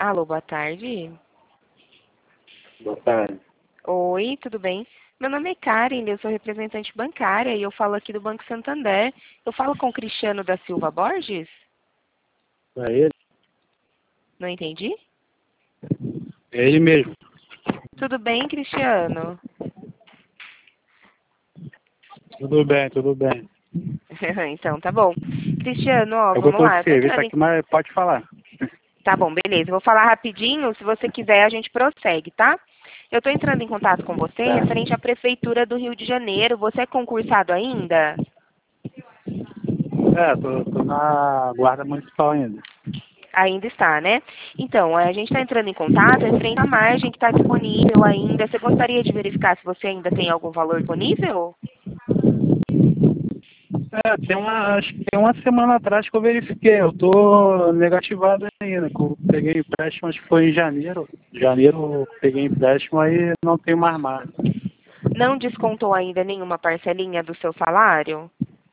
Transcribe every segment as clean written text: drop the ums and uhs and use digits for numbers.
Alô, boa tarde. Boa tarde. Oi, tudo bem? Meu nome é Karen, eu sou representante bancária e eu falo aqui do Banco Santander. Eu falo com o Cristiano da Silva Borges? É ele? Não entendi? É ele mesmo. Tudo bem, Cristiano? Tudo bem, tudo bem. Então, tá bom. Cristiano, ó, É que eu vamos tô lá. de Eu tô serviço entrando em... aqui, mas pode falar. Tá bom, beleza. Eu vou falar rapidinho. Se você quiser, a gente prossegue, tá? Eu tô entrando em contato com você Tá. referente à Prefeitura do Rio de Janeiro. Você é concursado ainda? Tô na guarda municipal ainda. Ainda está, né? Então, a gente está entrando em contato referente à margem que está disponível ainda. Você gostaria de verificar se você ainda tem algum valor disponível? Acho que tem uma semana atrás que eu verifiquei. Eu tô negativado ainda. Que eu peguei empréstimo, acho que foi em janeiro. Janeiro eu peguei empréstimo, aí não tenho mais margem. Não descontou ainda nenhuma parcelinha do seu salário?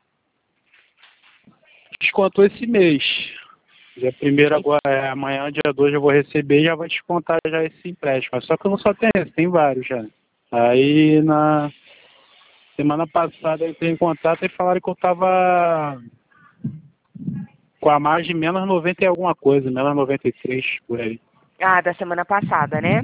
Descontou esse mês. Dia 1º agora, amanhã, dia 2 eu vou receber e já vai descontar já esse empréstimo. Só que eu não só tenho esse, tem vários já. Aí na semana passada eu entrei em contato e falaram que eu tava com a margem menos 90 e alguma coisa, menos 93 por aí. Ah, da semana passada, né?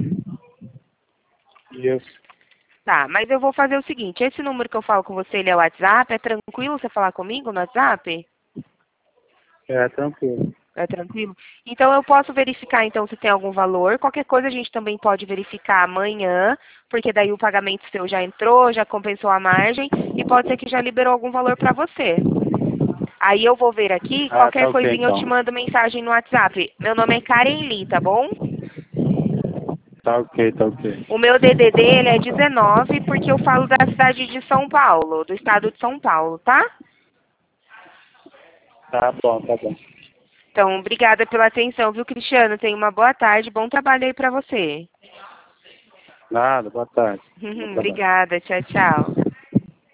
Isso. Tá, mas eu vou fazer o seguinte, esse número que eu falo com você, ele é o WhatsApp? É tranquilo você falar comigo no WhatsApp? É, tranquilo. É tranquilo? Então eu posso verificar então se tem algum valor. Qualquer coisa a gente também pode verificar amanhã, porque daí o pagamento seu já entrou, já compensou a margem e pode ser que já liberou algum valor para você. Aí eu vou ver aqui, Ah, qualquer tá ok coisinha eu te então. mando mensagem no WhatsApp. Meu nome é Karen Lee, tá bom? Tá ok, tá ok. O meu DDD ele é 19 porque eu falo da cidade de São Paulo, do estado de São Paulo, tá? Tá bom, tá bom. Então, obrigada pela atenção, viu, Cristiano? Tenha uma boa tarde, bom trabalho aí para você. Nada, boa tarde. Bom trabalho. Obrigada, tchau, tchau.